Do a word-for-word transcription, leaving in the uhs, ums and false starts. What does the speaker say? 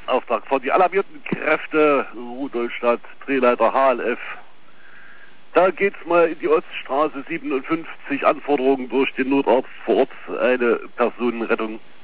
Auftrag von die alarmierten Kräfte, Rudolstadt, Drehleiter H L F. Da geht's mal in die Oststraße siebenundfünfzig, Anforderungen durch den Notarzt vor Ort, eine Personenrettung.